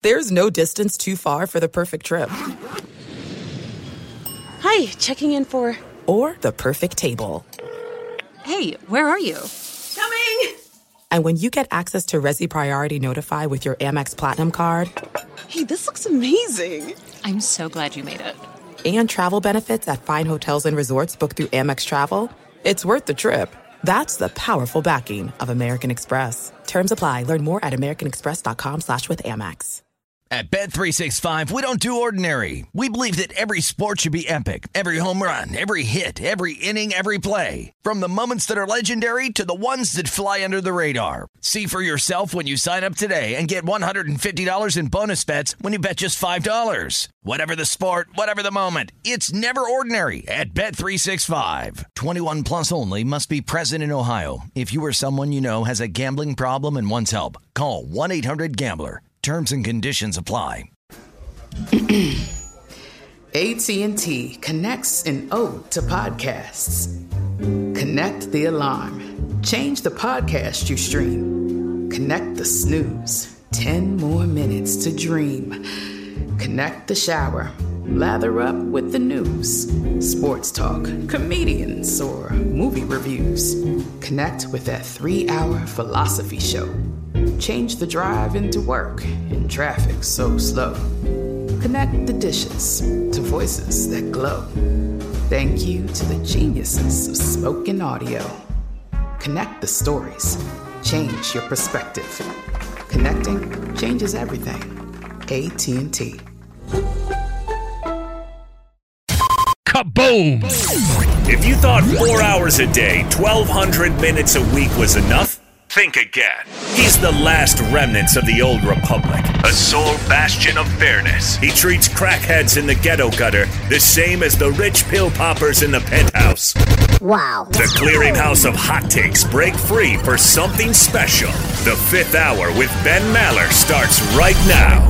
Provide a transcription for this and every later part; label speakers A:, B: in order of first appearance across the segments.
A: There's no distance too far for the perfect trip.
B: Hi, checking in for...
A: Or the perfect table.
C: Hey, where are you?
B: Coming!
A: And when you get access to Resi Priority Notify with your Amex Platinum card...
B: Hey, this looks amazing.
C: I'm so glad you made it.
A: And travel benefits at fine hotels and resorts booked through Amex Travel, it's worth the trip. That's the powerful backing of American Express. Terms apply. Learn more at americanexpress.com/withAmex.
D: At Bet365, we don't do ordinary. We believe that every sport should be epic. Every home run, every hit, every inning, every play. From the moments that are legendary to the ones that fly under the radar. See for yourself when you sign up today and get $150 in bonus bets when you bet just $5. Whatever the sport, whatever the moment, it's never ordinary at Bet365. 21 plus only. Must be present in Ohio. If you or someone you know has a gambling problem and wants help, call 1-800-GAMBLER. Terms and conditions apply.
E: AT&T connects an ode to podcasts. Connect the alarm. Change the podcast you stream. Connect the snooze. 10 more minutes to dream. Connect the shower. Lather up with the news. Sports talk, comedians, or movie reviews. Connect with that 3-hour philosophy show. Change the drive into work in traffic so slow. Connect the dishes to voices that glow. Thank you to the geniuses of spoken audio. Connect the stories. Change your perspective. Connecting changes everything. AT&T.
F: Kaboom! If you thought 4 hours a day, 1,200 minutes a week was enough, think again. He's the last remnants of the old republic, a sole bastion of fairness. He treats crackheads in the ghetto gutter the same as the rich pill poppers in the penthouse.
G: Wow.
F: The clearinghouse of hot takes break free for something special. The Fifth Hour with Ben Maller starts right now.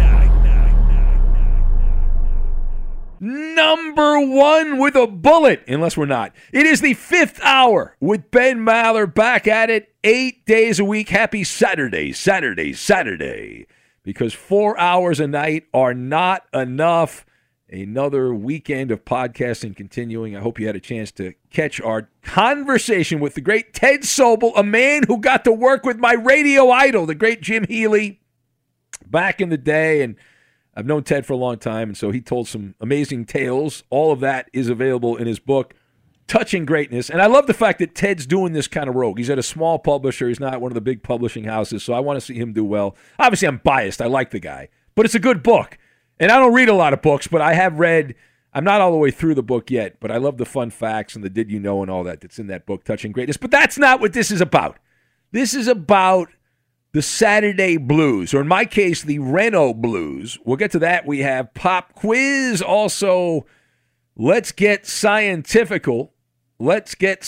H: Number one with a bullet, unless we're not. It is the Fifth Hour with Ben Maller, back at it 8 days a week. Happy Saturday, Saturday. Because 4 hours a night are not enough. Another weekend of podcasting continuing. I hope you had a chance to catch our conversation with the great Ted Sobel, a man who got to work with my radio idol, the great Jim Healy, back in the day. And I've known Ted for a long time, and so he told some amazing tales. All of that is available in his book, Touching Greatness. And I love the fact that Ted's doing this kind of rogue. He's at a small publisher. He's not one of the big publishing houses, so I want to see him do well. Obviously, I'm biased. I like the guy. But it's a good book. And I don't read a lot of books, but I have read. I'm not all the way through the book yet, but I love the fun facts and the did you know and all that's in that book, Touching Greatness. But that's not what this is about. This is about the Saturday Blues, or in my case, the Reno Blues. We'll get to that. We have pop quiz. Also, let's get scientifical. Where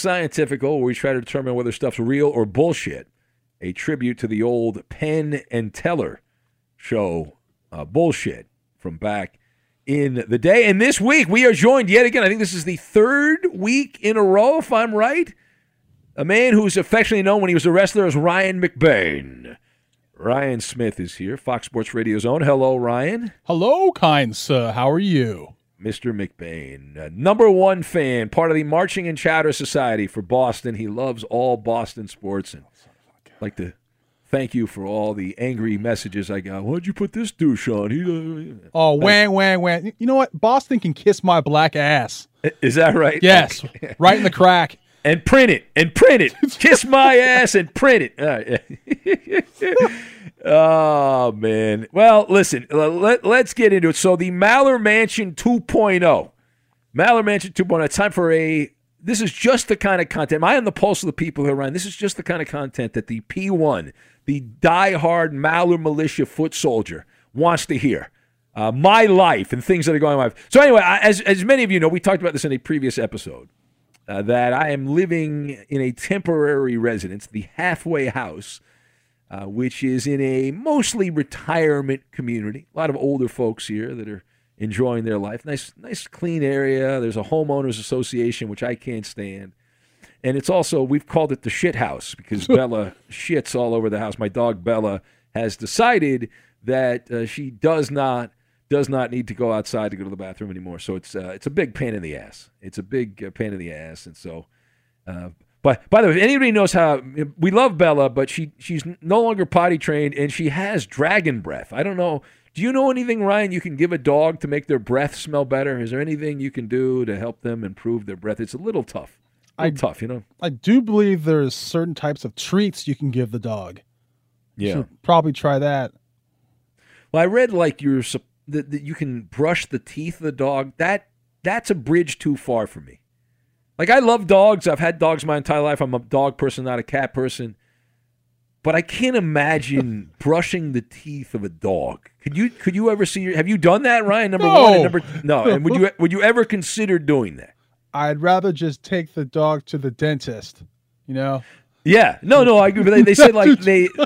H: we try to determine whether stuff's real or bullshit. A tribute to the old Penn and Teller show, bullshit, from back in the day. And this week, we are joined yet again. I think this is the third week in a row, if I'm right. A man who's affectionately known when he was a wrestler as Ryan McBain. Ryan Smith is here, Fox Sports Radio's own. Hello, Ryan.
I: Hello, kind sir. How are you?
H: Mr. McBain, number one fan, part of the Marching and Chowder Society for Boston. He loves all Boston sports. And I'd like to thank you for all the angry messages I got. Why'd you put this douche on?
I: Whang. You know what? Boston can kiss my black ass.
H: Is that right?
I: Yes,
H: okay.
I: Right in the crack.
H: And print it. Kiss my ass and print it. All right. Oh, man. Well, listen, let's get into it. So the Maller Mansion 2.0. Maller Mansion 2.0. Time for this is just the kind of content. Am I on the pulse of the people here, Ryan? This is just the kind of content that the P1, the diehard Maller militia foot soldier, wants to hear. My life and things that are going on in my life. So anyway, as many of you know, we talked about this in a previous episode. That I am living in a temporary residence, the Halfway House, which is in a mostly retirement community. A lot of older folks here that are enjoying their life. Nice clean area. There's a homeowners association, which I can't stand. And it's also, we've called it the shit house because Bella shits all over the house. My dog Bella has decided that she does not need to go outside to go to the bathroom anymore. So it's a big pain in the ass. It's a big pain in the ass, and so. But by the way, if anybody knows how, we love Bella, but she's no longer potty trained, and she has dragon breath. I don't know. Do you know anything, Ryan, you can give a dog to make their breath smell better? Is there anything you can do to help them improve their breath? It's a little tough. Tough, you know? I
I: do believe there's certain types of treats you can give the dog.
H: Yeah.
I: You should probably try that.
H: Well, I read like that you can brush the teeth of the dog. That's a bridge too far for me. Like, I love dogs. I've had dogs my entire life. I'm a dog person, not a cat person. But I can't imagine brushing the teeth of a dog. Could you ever see? Have you done that, Ryan? Number one and no. And would you ever consider doing that?
I: I'd rather just take the dog to the dentist. You know.
H: Yeah. No. I agree. But they said like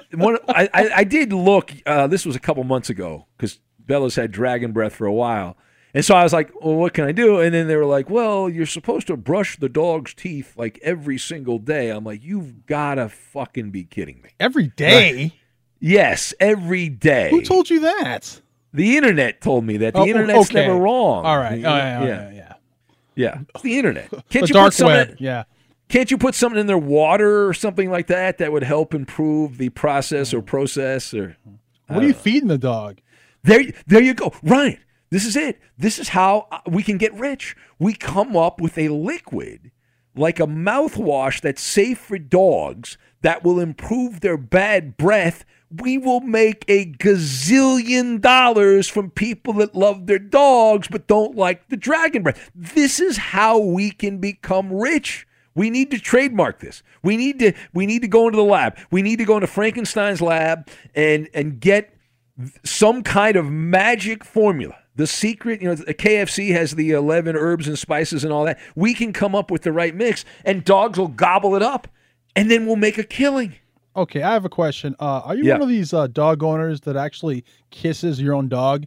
H: I did look. This was a couple months ago because Bella's had dragon breath for a while. And so I was like, well, what can I do? And then they were like, well, you're supposed to brush the dog's teeth like every single day. I'm like, you've got to fucking be kidding me.
I: Every day?
H: Right? Yes, every day.
I: Who told you that?
H: The internet told me that. The internet's never wrong.
I: All right. Yeah.
H: It's the internet. Can't
I: the
H: you
I: dark
H: put something
I: web. Yeah.
H: Can't you put something in their water or something like that would help improve the process or process? Or
I: what are you feeding the dog?
H: There you go. Ryan. This is it. This is how we can get rich. We come up with a liquid, like a mouthwash that's safe for dogs, that will improve their bad breath. We will make a gazillion dollars from people that love their dogs but don't like the dragon breath. This is how we can become rich. We need to trademark this. We need to go into the lab. We need to go into Frankenstein's lab and get some kind of magic formula. The secret, KFC has the 11 herbs and spices and all that. We can come up with the right mix, and dogs will gobble it up, and then we'll make a killing.
I: Okay, I have a question. Are you one of these dog owners that actually kisses your own dog?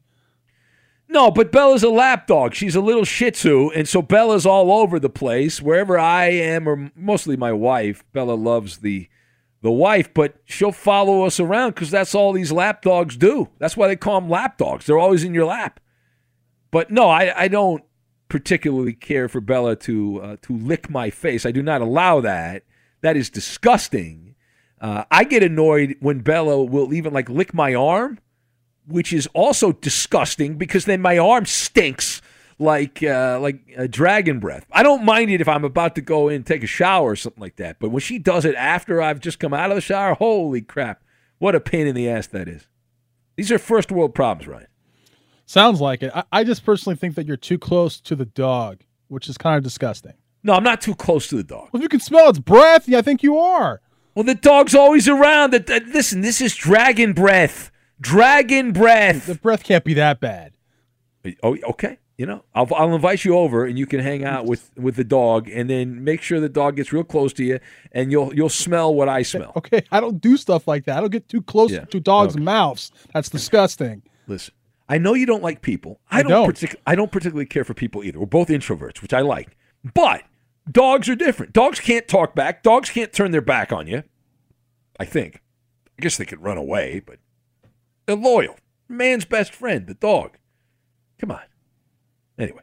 H: No, but Bella's a lap dog. She's a little Shih Tzu, and so Bella's all over the place. Wherever I am, or mostly my wife, Bella loves the wife, but she'll follow us around because that's all these lap dogs do. That's why they call them lap dogs. They're always in your lap. But no, I don't particularly care for Bella to lick my face. I do not allow that. That is disgusting. I get annoyed when Bella will even like lick my arm, which is also disgusting because then my arm stinks like a dragon breath. I don't mind it if I'm about to go in and take a shower or something like that. But when she does it after I've just come out of the shower, holy crap, what a pain in the ass that is. These are first world problems, Ryan.
I: Sounds like it. I just personally think that you're too close to the dog, which is kind of disgusting.
H: No, I'm not too close to the dog.
I: Well, if you can smell its breath, I think you are.
H: Well, the dog's always around. Listen, this is dragon breath. Dragon breath.
I: The breath can't be that bad.
H: Oh, okay. I'll invite you over, and you can hang out with the dog, and then make sure the dog gets real close to you, and you'll smell what I smell.
I: Okay, I don't do stuff like that. I don't get too close to dogs' mouths. That's disgusting.
H: Listen. I know you don't like people. I don't particularly care for people either. We're both introverts, which I like. But dogs are different. Dogs can't talk back. Dogs can't turn their back on you. I think. I guess they could run away, but they're loyal. Man's best friend, the dog. Come on. Anyway,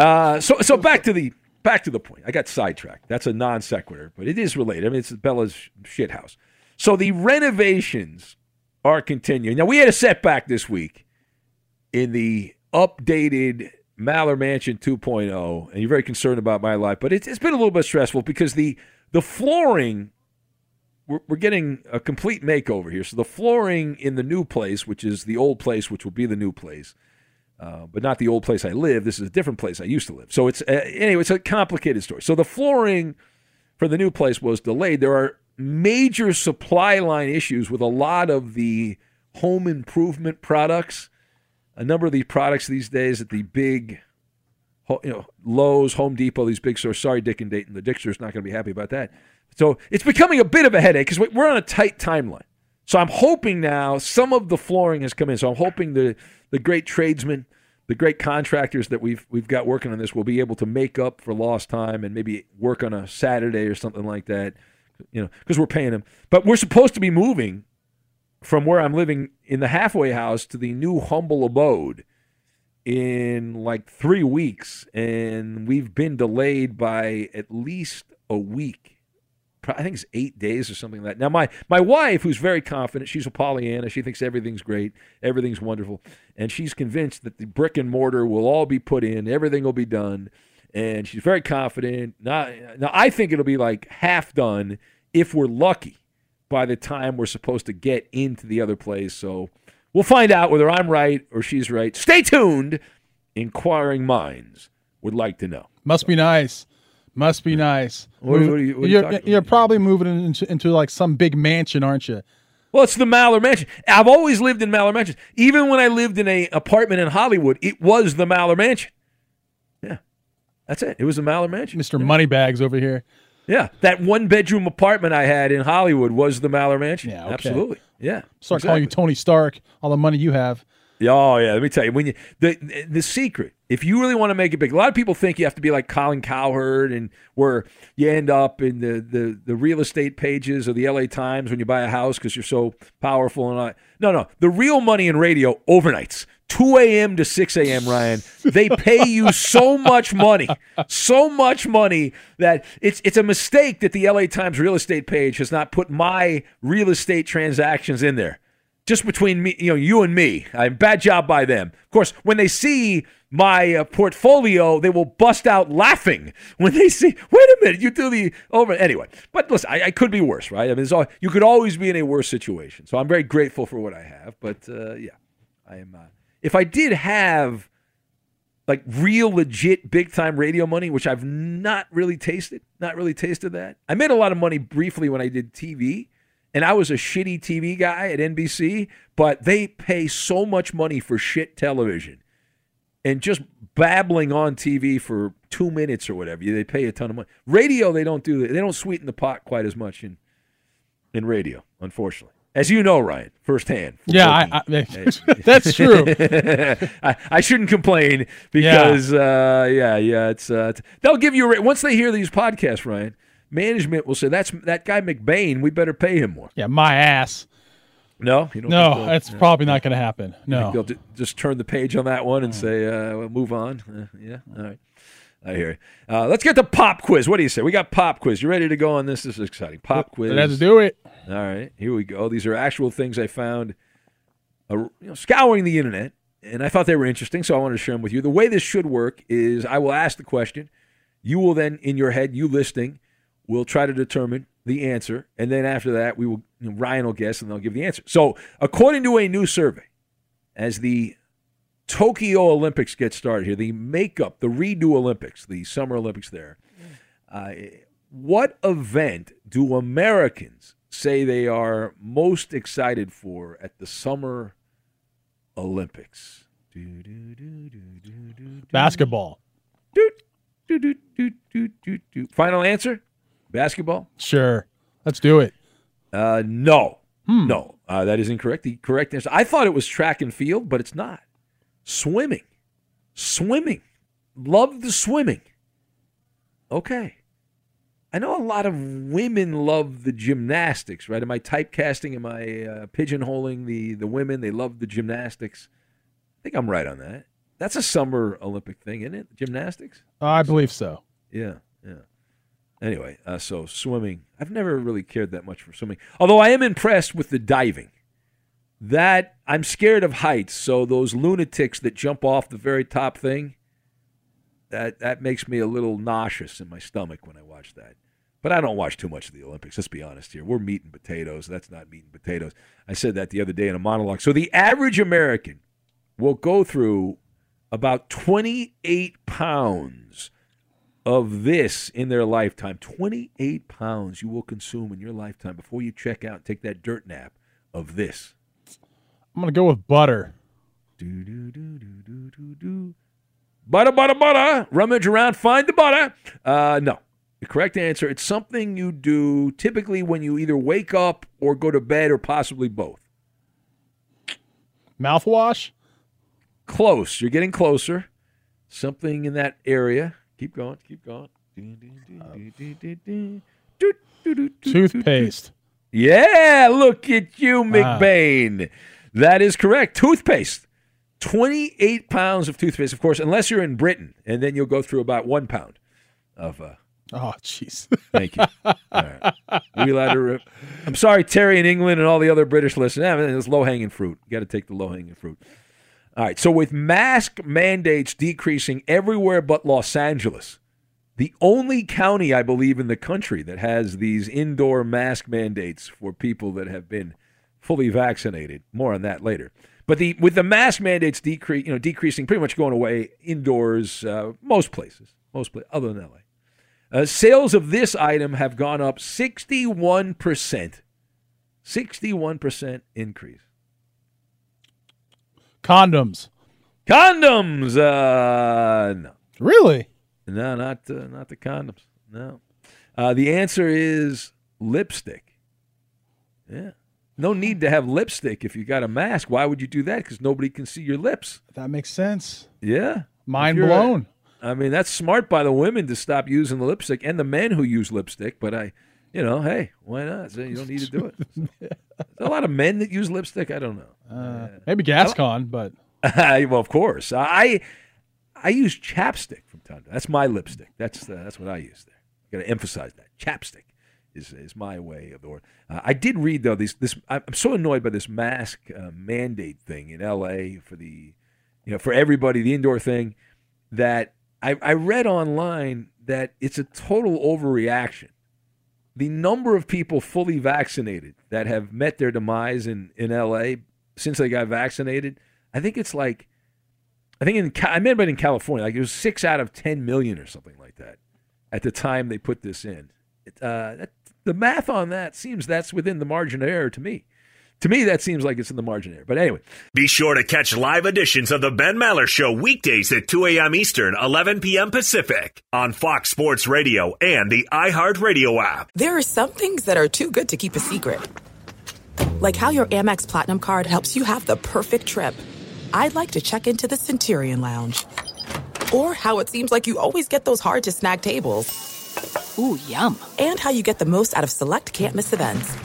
H: so back to the point. I got sidetracked. That's a non sequitur, but it is related. I mean, it's Bella's shit house. So the renovations are continuing. Now we had a setback this week in the updated Maller Mansion 2.0, and you're very concerned about my life, but it's been a little bit stressful because the flooring, we're getting a complete makeover here. So the flooring in the new place, which is the old place, which will be the new place, but not the old place I live. This is a different place I used to live. So it's anyway, it's a complicated story. So the flooring for the new place was delayed. There are major supply line issues with a lot of the home improvement products. A number of these products these days at the big, Lowe's, Home Depot, these big stores. Sorry, Dick and Dayton. The Dickster's not going to be happy about that. So it's becoming a bit of a headache because we're on a tight timeline. So I'm hoping now some of the flooring has come in. So I'm hoping the great tradesmen, the great contractors that we've got working on this will be able to make up for lost time and maybe work on a Saturday or something like that, because we're paying them. But we're supposed to be moving from where I'm living in the halfway house to the new humble abode in like 3 weeks, and we've been delayed by at least a week. I think it's 8 days or something like that. Now, my wife, who's very confident, she's a Pollyanna. She thinks everything's great, everything's wonderful, and she's convinced that the brick and mortar will all be put in, everything will be done, and she's very confident. Now I think it'll be like half done if we're lucky by the time we're supposed to get into the other place. So we'll find out whether I'm right or she's right. Stay tuned. Inquiring minds would like to know.
I: Must be nice. Must be nice.
H: What are you talking about?
I: You're probably moving into like some big mansion, aren't you?
H: Well, it's the Maller Mansion. I've always lived in Maller Mansions. Even when I lived in an apartment in Hollywood, it was the Maller Mansion. Yeah, that's it. It was the Maller Mansion.
I: Mr. Moneybags over here.
H: Yeah, that one-bedroom apartment I had in Hollywood was the Maller Mansion.
I: Yeah, okay.
H: Absolutely. Yeah.
I: Start calling you Tony Stark, all the money you have.
H: Oh, yeah. Let me tell you, when the secret, if you really want to make it big, a lot of people think you have to be like Colin Cowherd, and where you end up in the real estate pages of the LA Times when you buy a house because you're so powerful and all that. No. The real money in radio, overnights. 2 a.m. to 6 a.m., Ryan. They pay you so much money that it's a mistake that the LA Times real estate page has not put my real estate transactions in there. Just between me, you and me. Bad job by them. Of course, when they see my portfolio, they will bust out laughing when they see, wait a minute, you do the over. Anyway, but listen, I could be worse, right? I mean, you could always be in a worse situation. So I'm very grateful for what I have. But, yeah, I am. If I did have like real legit big time radio money, which I've not really tasted that. I made a lot of money briefly when I did TV, and I was a shitty TV guy at NBC, but they pay so much money for shit television and just babbling on TV for 2 minutes or whatever. They pay a ton of money. Radio, they don't do that. They don't sweeten the pot quite as much in radio, unfortunately. As you know, Ryan, firsthand.
I: Yeah, that's true.
H: I shouldn't complain because, it's they'll give you once they hear these podcasts, Ryan. Management will say that guy McBain. We better pay him more.
I: Yeah, my ass.
H: No, you don't.
I: No, that's probably not going to happen. No,
H: they'll just turn the page on that one and say, "We'll move on." Yeah, all right. I hear you. Let's get the pop quiz. What do you say? We got pop quiz. You ready to go on this? This is exciting. Pop quiz.
I: Let's do it.
H: All right, here we go. These are actual things I found scouring the internet, and I thought they were interesting, so I wanted to share them with you. The way this should work is I will ask the question. You will then, in your head, you listening, will try to determine the answer, and then after that, we will Ryan will guess, and they'll give the answer. So, according to a new survey, as the Tokyo Olympics get started here, the redo Olympics, the Summer Olympics there, what event do Americans say they are most excited for at the Summer Olympics?
I: Basketball.
H: Final answer? Basketball?
I: Sure. Let's do it.
H: No. No. That is incorrect. The correct answer, I thought it was track and field, but it's not. Swimming. Love the swimming. Okay. I know a lot of women love the gymnastics, right? Am I typecasting? Am I pigeonholing the women? They love the gymnastics. I think I'm right on that. That's a Summer Olympic thing, isn't it? Gymnastics?
I: I believe so.
H: Yeah. Anyway, so swimming. I've never really cared that much for swimming. Although I am impressed with the diving. That I'm scared of heights, so those lunatics that jump off the very top thing, that makes me a little nauseous in my stomach when I watch that. But I don't watch too much of the Olympics, let's be honest here. We're meat and potatoes. That's not meat and potatoes. I said that the other day in a monologue. So the average American will go through about 28 pounds of this in their lifetime. 28 pounds you will consume in your lifetime before you check out and take that dirt nap of this.
I: I'm going to go with butter.
H: Butter. Rummage around, find the butter. No. The correct answer, it's something you do typically when you either wake up or go to bed or possibly both.
I: Mouthwash?
H: Close. You're getting closer. Something in that area. Keep going.
I: Toothpaste.
H: Yeah, look at you, McBain. That is correct. Toothpaste. 28 pounds of toothpaste, of course, unless you're in Britain, and then you'll go through about 1 pound of.
I: Oh, jeez.
H: Thank you. All right. We allowed to I'm sorry, Terry in England and all the other British listeners. It's low-hanging fruit. You got to take the low-hanging fruit. All right. So with mask mandates decreasing everywhere but Los Angeles, the only county, I believe, in the country that has these indoor mask mandates for people that have been fully vaccinated. More on that later. But with the mask mandates decreasing, pretty much going away indoors, most places, other than L.A. Sales of this item have gone up 61%. 61% increase.
I: Condoms.
H: No.
I: Really?
H: No, not the condoms. No. The answer is lipstick. Yeah. No need to have lipstick if you got a mask. Why would you do that? Because nobody can see your lips.
I: That makes sense.
H: Yeah.
I: Mind blown.
H: I mean, that's smart by the women to stop using the lipstick and the men who use lipstick. But hey, why not? So you don't need to do it. So. There's a lot of men that use lipstick. I don't know.
I: Maybe Gascon, but
H: well, of course. I use chapstick from time to time. That's my lipstick. That's what I use there. Got to emphasize that chapstick is my way of the word. I did read though this. I'm so annoyed by this mask mandate thing in L.A. for everybody, the indoor thing, that I read online that it's a total overreaction. The number of people fully vaccinated that have met their demise in L.A. since they got vaccinated, I think it's like, I remember in California, like it was 6 out of 10 million or something like that at the time they put this in. The math on that seems that's within the margin of error to me. To me, that seems like it's in the margin of error. But anyway.
F: Be sure to catch live editions of The Ben Maller Show weekdays at 2 a.m. Eastern, 11 p.m. Pacific on Fox Sports Radio and the iHeartRadio app.
A: There are some things that are too good to keep a secret. Like how your Amex Platinum card helps you have the perfect trip. I'd like to check into the Centurion Lounge. Or how it seems like you always get those hard-to-snag tables.
C: Ooh, yum.
A: And how you get the most out of select can't-miss events.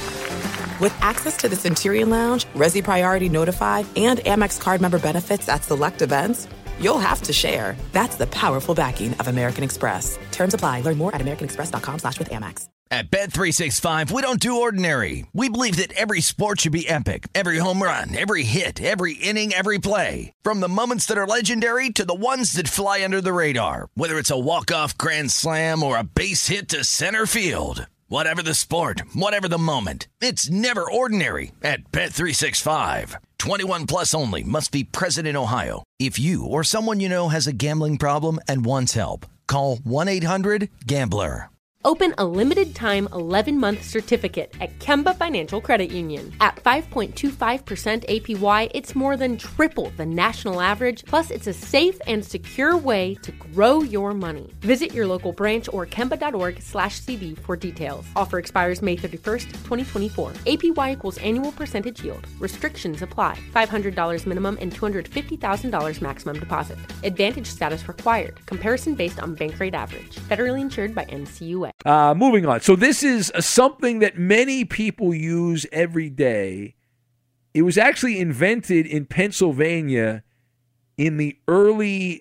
A: With access to the Centurion Lounge, Resi Priority Notify, and Amex card member benefits at select events, you'll have to share. That's the powerful backing of American Express. Terms apply. Learn more at americanexpress.com/withAmex.
D: At Bet365, we don't do ordinary. We believe that every sport should be epic. Every home run, every hit, every inning, every play. From the moments that are legendary to the ones that fly under the radar. Whether it's a walk-off grand slam or a base hit to center field. Whatever the sport, whatever the moment, it's never ordinary at Bet365. 21 plus only. Must be present in Ohio. If you or someone you know has a gambling problem and wants help, call 1-800-GAMBLER.
G: Open a limited-time 11-month certificate at Kemba Financial Credit Union. At 5.25% APY, it's more than triple the national average, plus it's a safe and secure way to grow your money. Visit your local branch or kemba.org/CD for details. Offer expires May 31st, 2024. APY equals annual percentage yield. Restrictions apply. $500 minimum and $250,000 maximum deposit. Advantage status required. Comparison based on bank rate average. Federally insured by NCUA.
H: Moving on. So this is something that many people use every day. It was actually invented in Pennsylvania in the early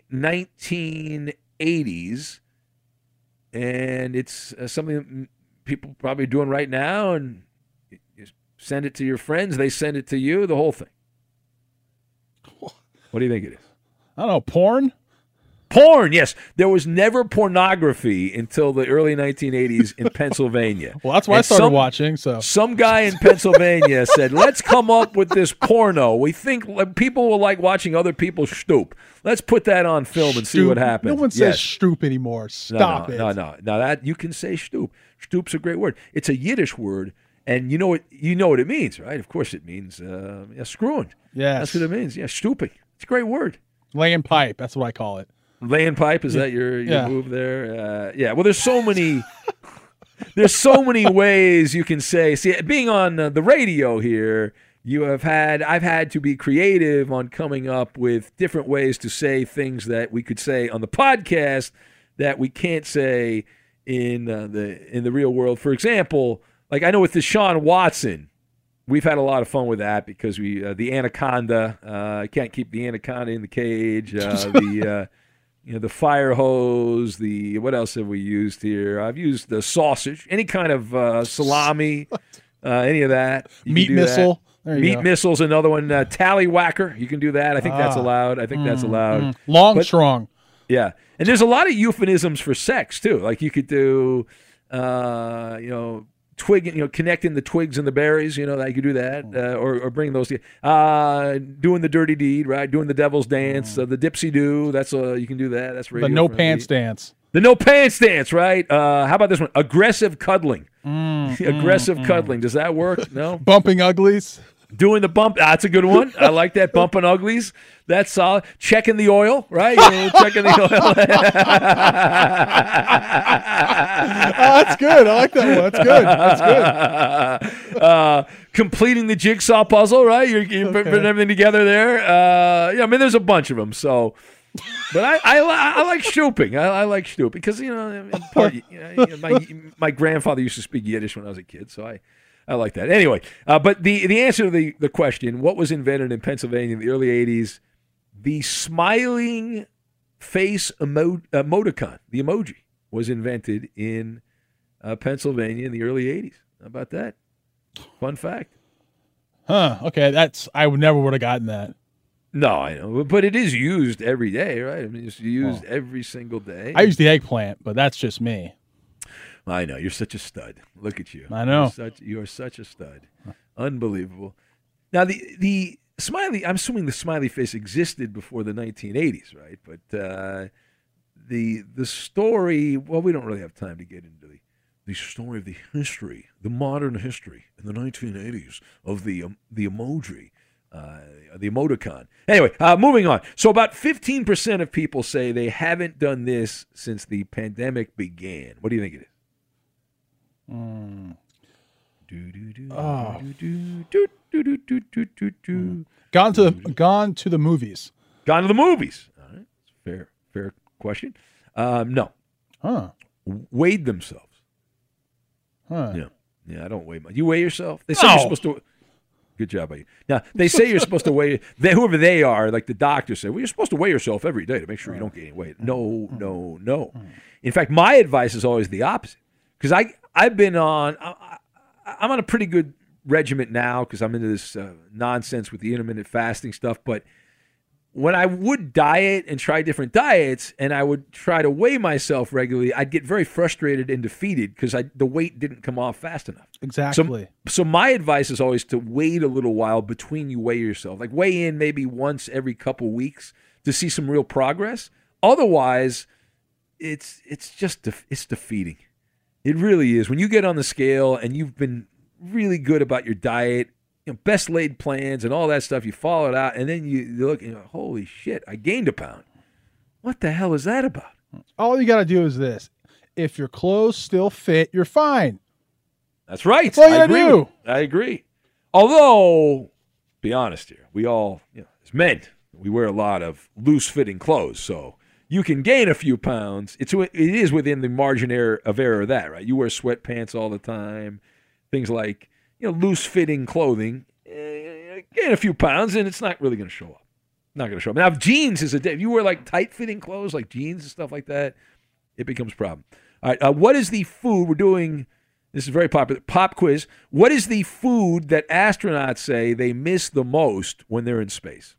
H: 1980s. And it's something that people probably are doing right now. And you send it to your friends. They send it to you. The whole thing. What do you think it is?
I: I don't know. Porn?
H: Porn, yes. There was never pornography until the early 1980s in Pennsylvania.
I: Well, that's why I started watching. So
H: some guy in Pennsylvania said, let's come up with this porno. We think people will like watching other people stoop. Let's put that on film and see what happens.
I: No one says stoop anymore. Stop it.
H: No. Now that you can say stoop. Stoop's a great word. It's a Yiddish word, and you know what it means, right? Of course it means screwing.
I: Yes.
H: That's what it means. Yeah, stooping. It's a great word.
I: Laying pipe. That's what I call it.
H: Laying pipe, is that your move there? Well, there's so many ways you can say. See, being on the radio here, I've had to be creative on coming up with different ways to say things that we could say on the podcast that we can't say in the real world. For example, like I know with Deshaun Watson, we've had a lot of fun with that because the anaconda, can't keep the anaconda in the cage. The fire hose. What else have we used here? I've used the sausage, any kind of salami, any of that.
I: Meat missile.
H: Meat missile's another one. Tallywhacker, you can do that. I think that's allowed.
I: Long strong.
H: Yeah, and there's a lot of euphemisms for sex too. Like you could do, twig, connecting the twigs and the berries. You could do that, or bring those. Doing the dirty deed, right? Doing the devil's dance, the dipsy do. That's you can do that. That's
I: the no pants dance.
H: The no pants dance, right? How about this one? Aggressive cuddling. Aggressive cuddling. Does that work? No.
I: Bumping uglies.
H: Doing the bump. That's a good one. I like that. Bumping uglies. That's solid. Checking the oil, right? Checking the oil.
I: That's good. I like that one. That's good.
H: Completing the jigsaw puzzle, right? You're putting everything together there. There's a bunch of them. So, but I like stooping. I like stooping because my grandfather used to speak Yiddish when I was a kid, so I like that. Anyway, but the answer to the question, what was invented in Pennsylvania in the early 80s? The smiling face emoticon, the emoji, was invented in Pennsylvania in the early 80s. How about that? Fun fact.
I: Huh. Okay, I never would have gotten that.
H: No, I know. But it is used every day, right? I mean, it's used every single day.
I: I use the eggplant, but that's just me.
H: I know. You're such a stud. Look at you.
I: I know.
H: You are such a stud. Unbelievable. Now, the smiley, I'm assuming the smiley face existed before the 1980s, right? But the story, well, we don't really have time to get into the story of the history, the modern history in the 1980s of the emoji, the emoticon. Anyway, moving on. So about 15% of people say they haven't done this since the pandemic began. What do you think it is?
I: Gone to the movies.
H: Gone to the movies. All right. Fair question. No.
I: Huh.
H: Weighed themselves.
I: Huh.
H: Yeah, I don't weigh much. You weigh yourself? They say you're supposed to. Good job by you. Now, they say you're supposed to weigh, whoever they are, like the doctors say, well, you're supposed to weigh yourself every day to make sure you don't gain any weight. No. In fact, my advice is always the opposite. Because I'm on a pretty good regiment now because I'm into this nonsense with the intermittent fasting stuff. But when I would diet and try different diets and I would try to weigh myself regularly, I'd get very frustrated and defeated because the weight didn't come off fast enough.
I: Exactly.
H: So my advice is always to wait a little while between you weigh yourself. Like weigh in maybe once every couple weeks to see some real progress. Otherwise, it's defeating. It really is. When you get on the scale and you've been really good about your diet, best laid plans and all that stuff, you follow it out, and then you look and you go, holy shit, I gained a pound. What the hell is that about?
I: All you got to do is this. If your clothes still fit, you're fine.
H: That's right.
I: That's all you got to do.
H: I agree. Although, be honest here, we all, as men, we wear a lot of loose-fitting clothes, so you can gain a few pounds. It is within the margin of error of that, right? You wear sweatpants all the time, things like loose-fitting clothing. Gain a few pounds, and it's not really going to show up. Not going to show up. Now, if jeans is if you wear like tight-fitting clothes, like jeans and stuff like that, it becomes a problem. All right, what is the food we're doing? This is very popular. Pop quiz. What is the food that astronauts say they miss the most when they're in space?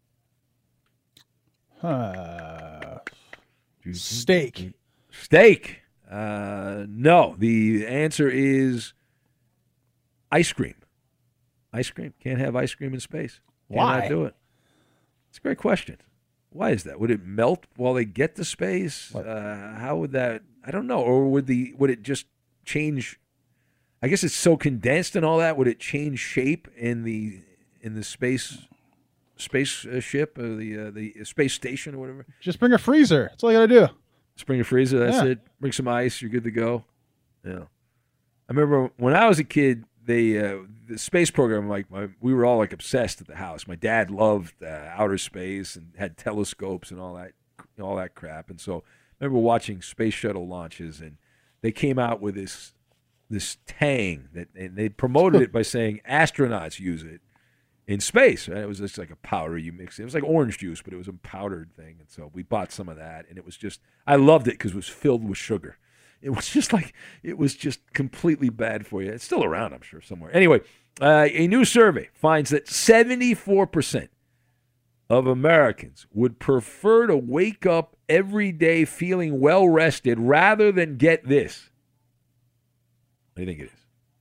I: Steak.
H: Steak. No. The answer is ice cream. Ice cream. Can't have ice cream in space.
I: Why?
H: Cannot do it. It's a great question. Why is that? Would it melt while they get to space? How would that? I don't know. Or would it just change? I guess it's so condensed and all that. Would it change shape in the space ship or the space station or whatever?
I: Just bring a freezer. That's all you got to do.
H: Just bring a freezer. That's it. Bring some ice. You're good to go. Yeah. I remember when I was a kid, the space program, we were all obsessed at the house. My dad loved outer space and had telescopes and all that crap. And so I remember watching space shuttle launches, and they came out with this this Tang that, and they promoted it by saying astronauts use it in space. Right? It was just like a powder you mix. It was like orange juice, but it was a powdered thing. And so we bought some of that, and it was just, I loved it because it was filled with sugar. It was just completely bad for you. It's still around, I'm sure, somewhere. Anyway, a new survey finds that 74% of Americans would prefer to wake up every day feeling well-rested rather than get this. What do you think it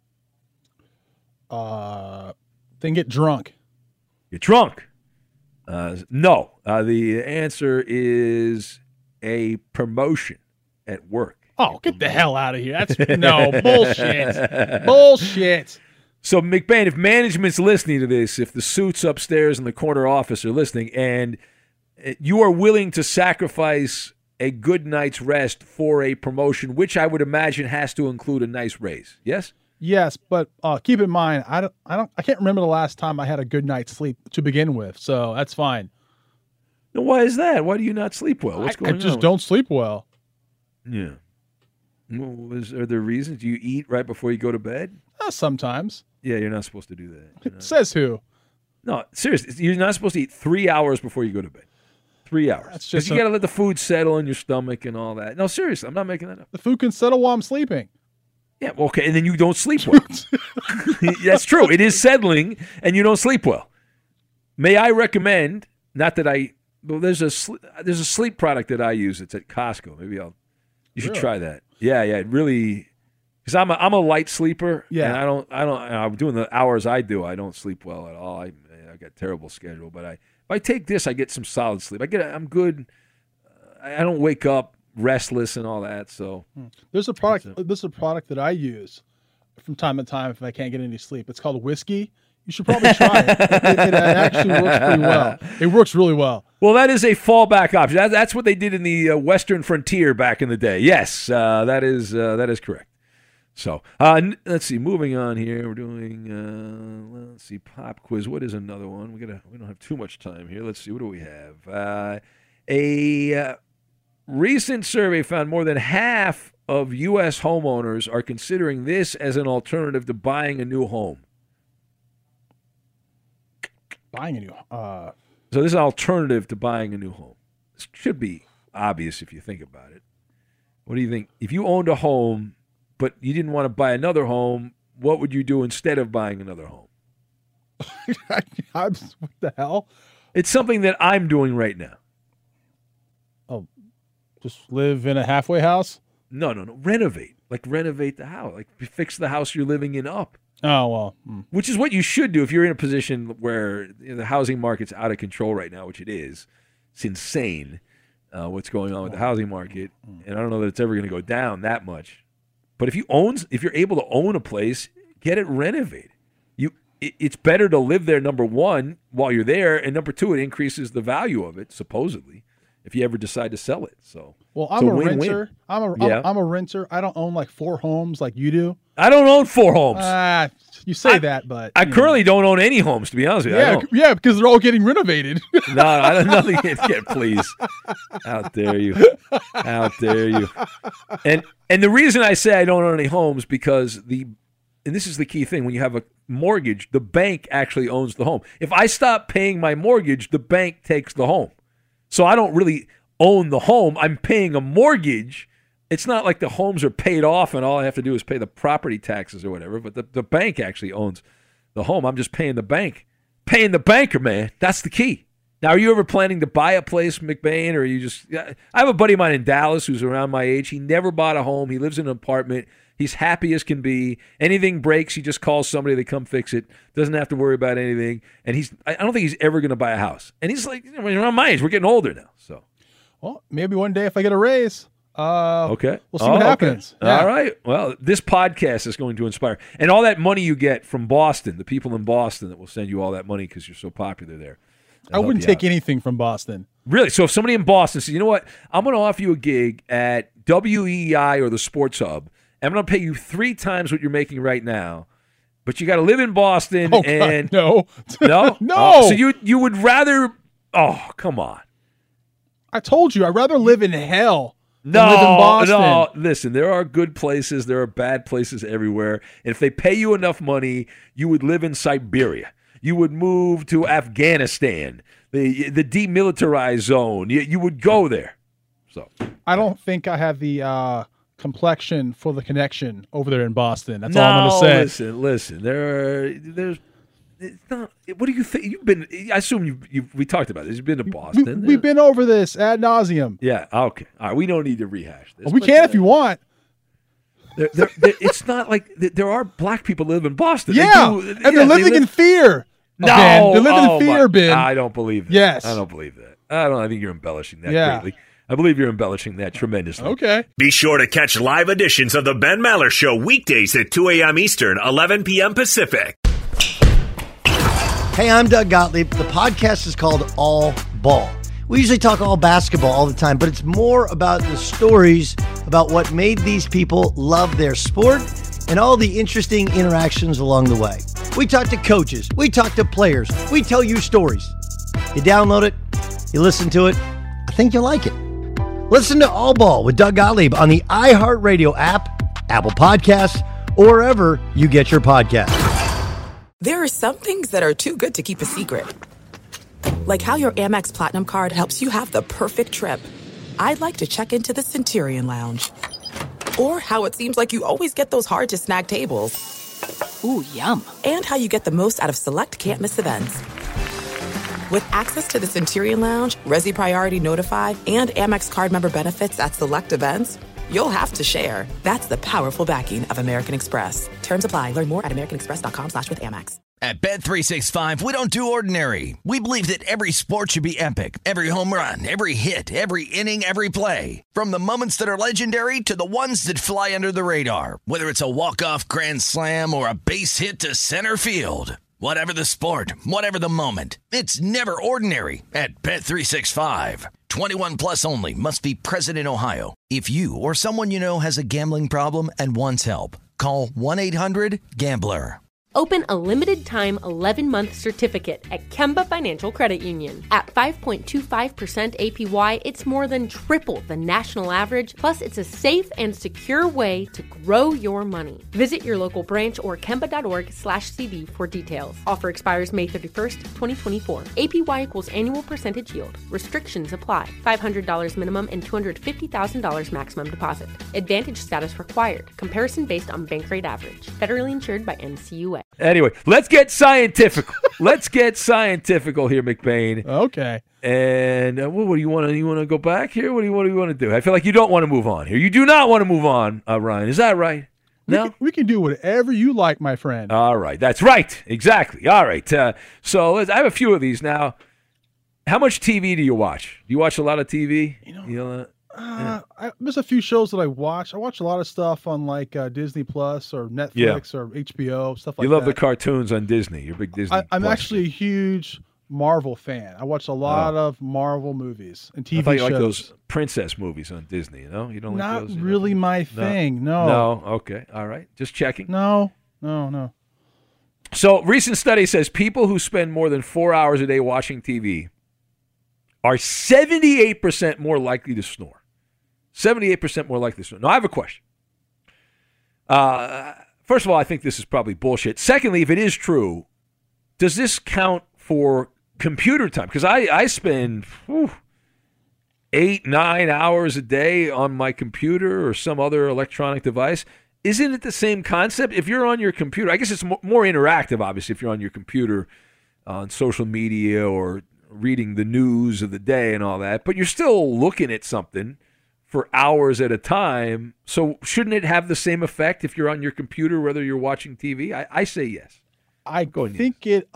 H: is?
I: Then get drunk.
H: Get drunk. No. The answer is a promotion at work.
I: Oh, get the hell out of here. That's no bullshit. Bullshit.
H: So, McBain, if management's listening to this, if the suits upstairs in the corner office are listening, and you are willing to sacrifice a good night's rest for a promotion, which I would imagine has to include a nice raise, yes?
I: Yes, but keep in mind, I can't remember the last time I had a good night's sleep to begin with, so that's fine.
H: Now, why is that? Why do you not sleep well? What's going on?
I: I just don't sleep well.
H: Yeah. Well, are there reasons? Do you eat right before you go to bed?
I: Sometimes.
H: Yeah, you're not supposed to do that.
I: Says who?
H: No, seriously, you're not supposed to eat 3 hours before you go to bed. 3 hours.
I: That's just
H: you got to let the food settle in your stomach and all that. No, seriously, I'm not making that up.
I: The food can settle while I'm sleeping.
H: Yeah, okay, and then you don't sleep well. That's true. It is settling, and you don't sleep well. May I recommend? Not that I. Well, there's a sleep product that I use. It's at Costco. Maybe you should try that. Yeah, it really. Because I'm a light sleeper.
I: Yeah.
H: And I'm doing the hours I do. I don't sleep well at all. I got a terrible schedule. But if I take this, I get some solid sleep. I'm good. I don't wake up restless and all that. So
I: there's a product. This is a product that I use from time to time if I can't get any sleep. It's called Whiskey. You should probably try it. It actually works pretty well. It works really well.
H: Well, that is a fallback option. That's what they did in the Western frontier back in the day. Yes, that is correct. So let's see. Moving on here, we're doing let's see, pop quiz. What is another one? We don't have too much time here. Let's see. What do we have? A recent survey found more than half of U.S. homeowners are considering this as an alternative to buying a new home.
I: Buying a new
H: So this is an alternative to buying a new home. This should be obvious if you think about it. What do you think? If you owned a home, but you didn't want to buy another home, what would you do instead of buying another home?
I: What the hell?
H: It's something that I'm doing right now.
I: Oh, just live in a halfway house?
H: No. Renovate. Like renovate the house. Like fix the house you're living in up.
I: Oh, well.
H: Which is what you should do if you're in a position where the housing market's out of control right now, which it is. It's insane what's going on with the housing market. And I don't know that it's ever going to go down that much. But if you're able to own a place, get it renovated. It's better to live there, number one, while you're there, and number two, it increases the value of it, supposedly, if you ever decide to sell it. So,
I: well, I'm a renter. I'm a renter. I don't own like 4 homes like you do.
H: I don't own 4 homes.
I: You say that, but
H: I currently don't own any homes, to be honest with you.
I: Yeah, because they're all getting renovated.
H: No, I don't. Nothing. Please, how dare you? How dare you? And the reason I say I don't own any homes because and this is the key thing, when you have a mortgage, the bank actually owns the home. If I stop paying my mortgage, the bank takes the home. So I don't really own the home. I'm paying a mortgage. It's not like the homes are paid off and all I have to do is pay the property taxes or whatever, but the bank actually owns the home. I'm just paying the bank. Paying the banker, man. That's the key. Now, are you ever planning to buy a place, McBain, or are you just... I have a buddy of mine in Dallas who's around my age. He never bought a home. He lives in an apartment. He's happy as can be. Anything breaks, he just calls somebody. They come fix it. Doesn't have to worry about anything. And I don't think he's ever going to buy a house. And he's like, around my age. We're getting older now. So,
I: well, maybe one day if I get a raise...
H: okay.
I: We'll see what happens.
H: Okay. Yeah. All right. Well, this podcast is going to inspire. And all that money you get from Boston, the people in Boston that will send you all that money because you're so popular there.
I: I wouldn't take anything from Boston.
H: Really? So if somebody in Boston says, you know what, I'm going to offer you a gig at WEI or the Sports Hub, I'm going to pay you 3 times what you're making right now, but you got to live in Boston.
I: Oh,
H: and
I: God,
H: no.
I: No.
H: So you would rather, oh, come on.
I: I told you, I'd rather live in hell live in Boston.
H: No, listen, there are good places. There are bad places everywhere. And if they pay you enough money, you would live in Siberia. You would move to Afghanistan, the demilitarized zone. You would go there. So
I: I don't think I have the complexion for the connection over there in Boston. That's all I'm going to say.
H: Listen. There's. It's not, what do you think? You've been. I assume we talked about this. You've been to Boston.
I: We've been over this ad nauseum.
H: Yeah. Okay. All right. We don't need to rehash this.
I: Well, we can if you want.
H: It's not like there are black people live in Boston.
I: Yeah, they're living in fear.
H: No,
I: they're living in fear, Ben.
H: I don't believe that.
I: Yes,
H: I don't believe that. I think you're embellishing that greatly. I believe you're embellishing that tremendously.
I: Okay.
F: Be sure to catch live editions of the Ben Maller Show weekdays at 2 a.m. Eastern, 11 p.m. Pacific.
J: Hey, I'm Doug Gottlieb. The podcast is called All Ball. We usually talk all basketball all the time, but it's more about the stories about what made these people love their sport and all the interesting interactions along the way. We talk to coaches. We talk to players. We tell you stories. You download it. You listen to it. I think you'll like it. Listen to All Ball with Doug Gottlieb on the iHeartRadio app, Apple Podcasts, or wherever you get your podcasts.
A: There are some things that are too good to keep a secret. Like how your Amex Platinum card helps you have the perfect trip. I'd like to check into the Centurion Lounge. Or how it seems like you always get those hard-to-snag tables.
C: Ooh, yum.
A: And how you get the most out of select can't-miss events. With access to the Centurion Lounge, Resi Priority Notified, and Amex card member benefits at select events, you'll have to share. That's the powerful backing of American Express. Terms apply. Learn more at americanexpress.com/withAmex.
D: At Bet365, we don't do ordinary. We believe that every sport should be epic. Every home run, every hit, every inning, every play. From the moments that are legendary to the ones that fly under the radar. Whether it's a walk-off grand slam or a base hit to center field. Whatever the sport, whatever the moment, it's never ordinary at Bet365. 21 plus only. Must be present in Ohio. If you or someone you know has a gambling problem and wants help, call 1-800-GAMBLER.
G: Open a limited-time 11-month certificate at Kemba Financial Credit Union. At 5.25% APY, it's more than triple the national average, plus it's a safe and secure way to grow your money. Visit your local branch or kemba.org/cb for details. Offer expires May 31st, 2024. APY equals annual percentage yield. Restrictions apply. $500 minimum and $250,000 maximum deposit. Advantage status required. Comparison based on bank rate average. Federally insured by NCUA.
H: Anyway, let's get scientific. Let's get scientifical here, McBain.
I: Okay.
H: And what do you want to? You want to go back here? What do you want to do? I feel like you don't want to move on here. You do not want to move on, Ryan. Is that right? No.
I: We can do whatever you like, my friend.
H: All right. That's right. Exactly. All right. So I have a few of these now. How much TV do you watch? Do you watch a lot of TV?
I: There's a few shows that I watch. I watch a lot of stuff on like Disney Plus or Netflix or HBO, stuff like that.
H: You love the cartoons on Disney. You're a big Disney.
I: I'm
H: Plus
I: actually a huge Marvel fan. I watch a lot of Marvel movies and TV shows.
H: I thought you like those princess movies on Disney, you know? You don't like those?
I: Not really my thing, no.
H: No, okay. All right. Just checking.
I: No.
H: So, recent study says people who spend more than 4 hours a day watching TV are 78% more likely to snore. 78% more likely to snore. Now, I have a question. First of all, I think this is probably bullshit. Secondly, if it is true, does this count for computer time? Because I spend 8-9 hours a day on my computer or some other electronic device. Isn't it the same concept? If you're on your computer, I guess it's more interactive, obviously, if you're on your computer on social media or reading the news of the day and all that. But you're still looking at something for hours at a time. So shouldn't it have the same effect if you're on your computer, whether you're watching TV? I say yes.
I: I think it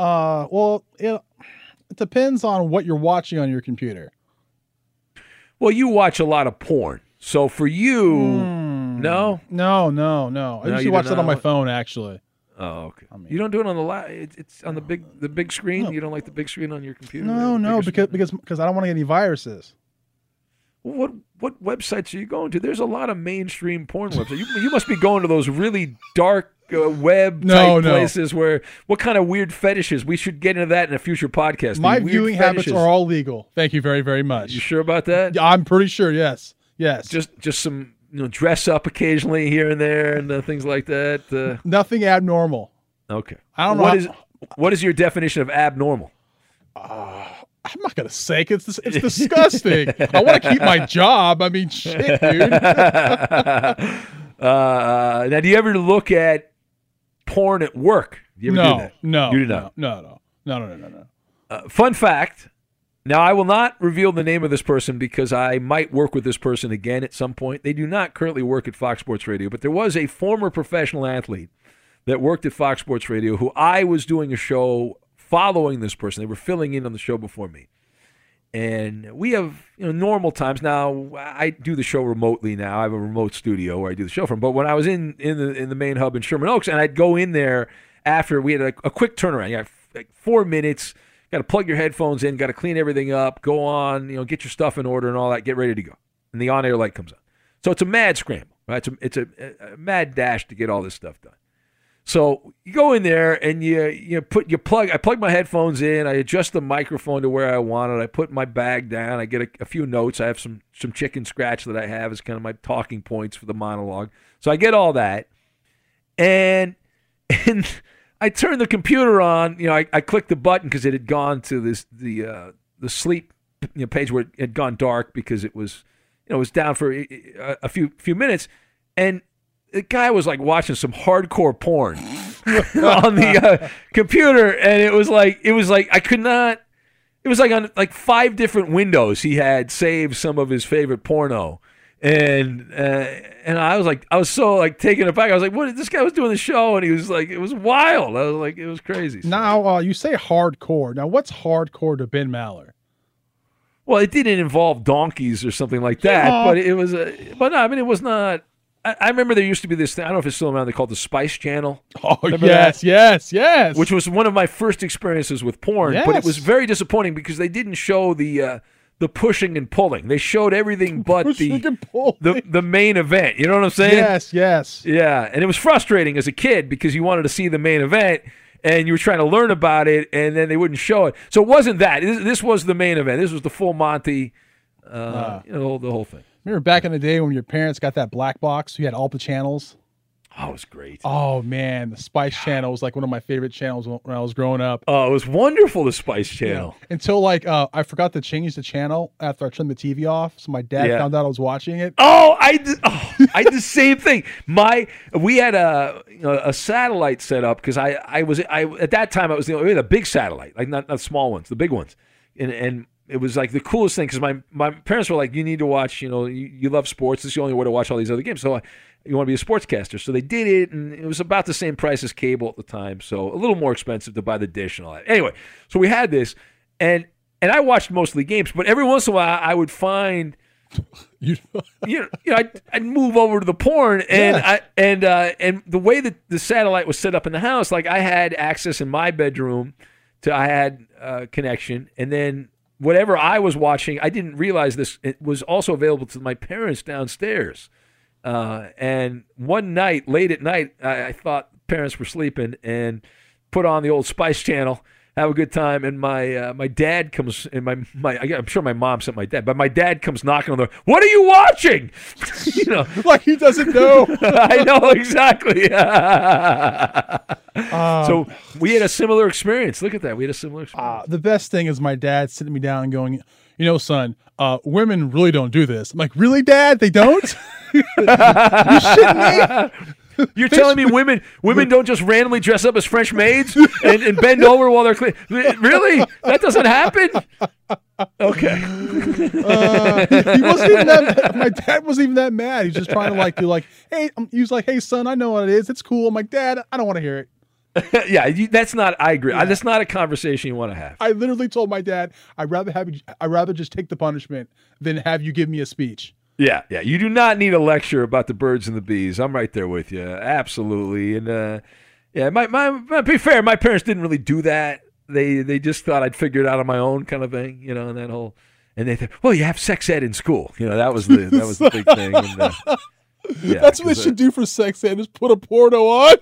I: depends on what you're watching on your computer.
H: Well, you watch a lot of porn. So for you, no?
I: No. I usually watch that on my phone, actually.
H: Oh, okay. You don't do it on the it's on the big screen? No. You don't like the big screen on your computer?
I: No, because I don't want to get any viruses.
H: What websites are you going to? There's a lot of mainstream porn websites. You must be going to those really dark web type places where what kind of weird fetishes? We should get into that in a future podcast.
I: My viewing habits are all legal. Thank you very, very much.
H: You sure about that?
I: I'm pretty sure, yes. Yes.
H: Just some dress up occasionally here and there and things like that.
I: Nothing abnormal.
H: Okay.
I: I don't know.
H: What is your definition of abnormal?
I: I'm not gonna say it. It's disgusting. I want to keep my job. I mean, shit, dude.
H: Now, do you ever look at porn at work? Do you ever do that?
I: No.
H: You do not.
I: No.
H: Fun fact. Now, I will not reveal the name of this person because I might work with this person again at some point. They do not currently work at Fox Sports Radio, but there was a former professional athlete that worked at Fox Sports Radio who I was doing a show following this person. They were filling in on the show before me. And we have normal times. Now, I do the show remotely now. I have a remote studio where I do the show from. But when I was in the main hub in Sherman Oaks, and I'd go in there after we had a quick turnaround. You have like 4 minutes. Got to plug your headphones in. Got to clean everything up. Go on, get your stuff in order and all that. Get ready to go. And the on-air light comes on. So it's a mad scramble, right? It's a mad dash to get all this stuff done. So you go in there and I plug my headphones in, I adjust the microphone to where I want it, I put my bag down, I get a few notes, I have some chicken scratch that I have as kind of my talking points for the monologue. So I get all that, and I turn the computer on, I click the button because it had gone to the sleep page where it had gone dark because it was down for a few minutes, and the guy was like watching some hardcore porn on the computer, and it was like I could not. It was like on like 5 different windows he had saved some of his favorite porno, and I was so like taken aback. I was like, "What? This guy was doing the show, and he was like, it was wild." I was like, it was crazy.
I: Now you say hardcore. Now what's hardcore to Ben Maller?
H: Well, it didn't involve donkeys or something like that, but it was. But no, I mean, it was not. I remember there used to be this thing, I don't know if it's still around, they called the Spice Channel.
I: Oh, yes.
H: Which was one of my first experiences with porn, but it was very disappointing because they didn't show the pushing and pulling. They showed everything but the main event. You know what I'm saying?
I: Yes.
H: Yeah, and it was frustrating as a kid because you wanted to see the main event and you were trying to learn about it, and then they wouldn't show it. So it wasn't that. This was the main event. This was the full Monty, the whole thing.
I: Remember back in the day when your parents got that black box? You had all the channels.
H: Oh, it was great.
I: Oh, man. The Spice Channel was like one of my favorite channels when I was growing up.
H: Oh, it was wonderful, the Spice Channel.
I: Yeah. Until I forgot to change the channel after I turned the TV off. So my dad found out I was watching it.
H: Oh, I did the same thing. We had a satellite set up because I was at that time we had a big satellite, like not small ones, the big ones. And it was like the coolest thing because my parents were like, you need to watch, you love sports. This is the only way to watch all these other games. So you want to be a sportscaster. So they did it, and it was about the same price as cable at the time. So a little more expensive to buy the dish and all that. Anyway, so we had this, and I watched mostly games, but every once in a while I would find, I'd move over to the porn, and and the way that the satellite was set up in the house, like I had access in my bedroom I had connection, and then whatever I was watching, I didn't realize this, it was also available to my parents downstairs. And one night, late at night, I thought parents were sleeping and put on the old Spice Channel, have a good time, and my dad comes, and I'm sure my mom sent my dad, but my dad comes knocking on the door. What are you watching?
I: Like he doesn't know.
H: I know exactly. So we had a similar experience. Look at that. We had a similar experience.
I: The best thing is my dad sitting me down and going, son, women really don't do this. I'm like, really, Dad? They don't? You shitting me?
H: You're telling me women don't just randomly dress up as French maids and bend over while they're clean? Really? That doesn't happen? Okay.
I: He wasn't even that. My dad wasn't even that mad. He's just trying to do hey. He was like, hey, son, I know what it is. It's cool. I'm like, Dad, I don't want to hear it.
H: Yeah, that's not. I agree. Yeah. That's not a conversation you want to have.
I: I literally told my dad, I'd rather just take the punishment than have you give me a speech.
H: Yeah. You do not need a lecture about the birds and the bees. I'm right there with you. Absolutely. And to be fair, my parents didn't really do that. They just thought I'd figure it out on my own, kind of thing. And that whole. And they thought, well, you have sex ed in school. That was the big thing. And, yeah,
I: that's what they should do for sex ed, just put a porno on.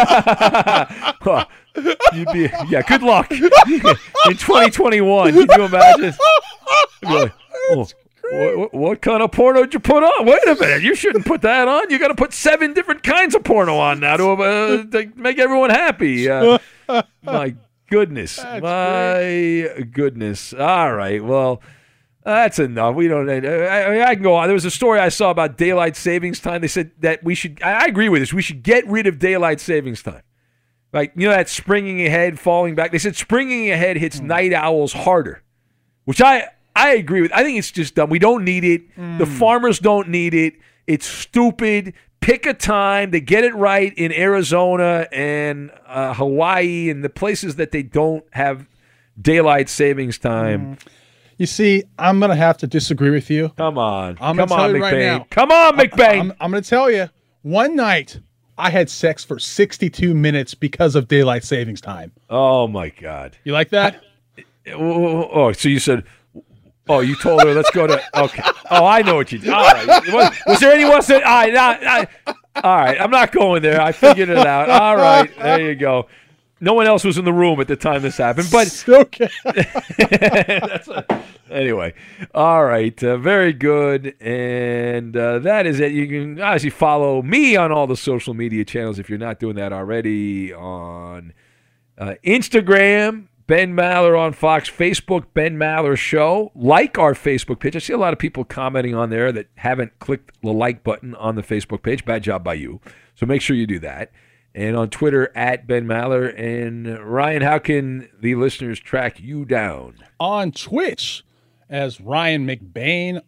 H: Good luck. In 2021, can you imagine? Like, What kind of porno did you put on? Wait a minute. You shouldn't put that on. You got to put 7 different kinds of porno on now to make everyone happy. My goodness. Goodness. All right. Well, that's enough. We don't. I can go on. There was a story I saw about daylight savings time. They said that we should. I agree with this. We should get rid of daylight savings time. Like, you know, that springing ahead, falling back. They said springing ahead hits night owls harder, which I agree with. I think it's just dumb. We don't need it. The farmers don't need it. It's stupid. Pick a time. They get it right in Arizona and Hawaii and the places that they don't have daylight savings time.
I: You see, I'm going to have to disagree with you.
H: Come on.
I: Come on,
H: McBain.
I: right now.
H: Come on, McBain.
I: I'm going to tell you. One night, I had sex for 62 minutes because of daylight savings time.
H: Oh, my God.
I: You like that?
H: Oh, so you said... Oh, you told her, let's go to... Okay. Oh, I know what you did. All right. Was there anyone said... All right, I'm not going there. I figured it out. All right, there you go. No one else was in the room at the time this happened, but...
I: Okay.
H: Anyway, all right, very good. And that is it. You can obviously follow me on all the social media channels if you're not doing that already. On Instagram, Ben Maller on Fox, Facebook, Ben Maller Show. Like our Facebook page. I see a lot of people commenting on there that haven't clicked the like button on the Facebook page. Bad job by you. So make sure you do that. And on Twitter, at Ben Maller. And Ryan, how can the listeners track you down?
I: On Twitch as Ryan McBain,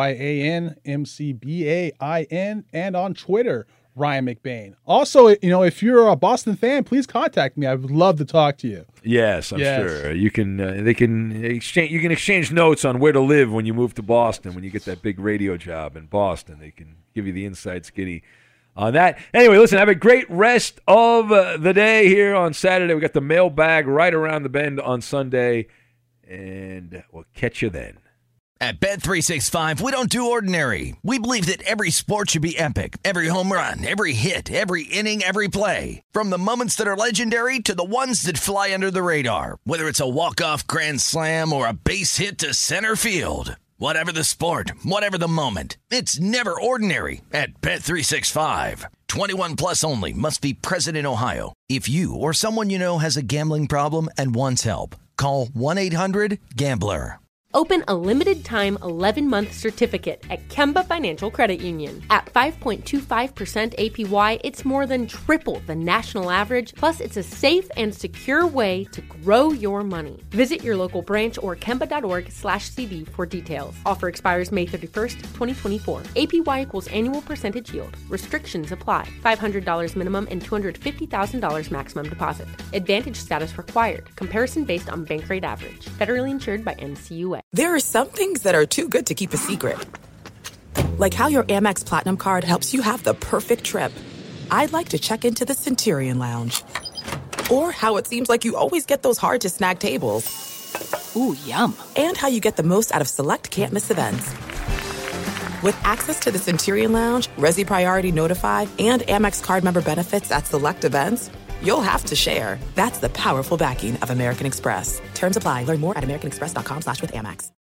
I: RyanMcBain, and on Twitter, Ryan McBain. Also, you know, if you're a Boston fan, please contact me. I would love to talk to you.
H: Yes, I'm sure. You can. You can exchange notes on where to live when you move to Boston. When you get that big radio job in Boston, they can give you the inside skinny on that. Anyway, listen, have a great rest of the day here on Saturday. We got the mailbag right around the bend on Sunday, and we'll catch you then.
D: At Bet365, we don't do ordinary. We believe that every sport should be epic. Every home run, every hit, every inning, every play. From the moments that are legendary to the ones that fly under the radar. Whether it's a walk-off grand slam or a base hit to center field. Whatever the sport, whatever the moment. It's never ordinary at Bet365. 21 plus only. Must be present in Ohio. If you or someone you know has a gambling problem and wants help, call 1-800-GAMBLER.
G: Open a limited-time 11-month certificate at Kemba Financial Credit Union. At 5.25% APY, it's more than triple the national average, plus it's a safe and secure way to grow your money. Visit your local branch or kemba.org/CD for details. Offer expires May 31st, 2024. APY equals annual percentage yield. Restrictions apply. $500 minimum and $250,000 maximum deposit. Advantage status required. Comparison based on bank rate average. Federally insured by NCUA.
A: There are some things that are too good to keep a secret. Like how your Amex Platinum card helps you have the perfect trip. I'd like to check into the Centurion Lounge. Or how it seems like you always get those hard-to-snag tables.
B: Ooh, yum.
A: And how you get the most out of select can't-miss events. With access to the Centurion Lounge, Resi Priority Notified, and Amex card member benefits at select events, you'll have to share. That's the powerful backing of American Express. Terms apply. Learn more at americanexpress.com/withAmex.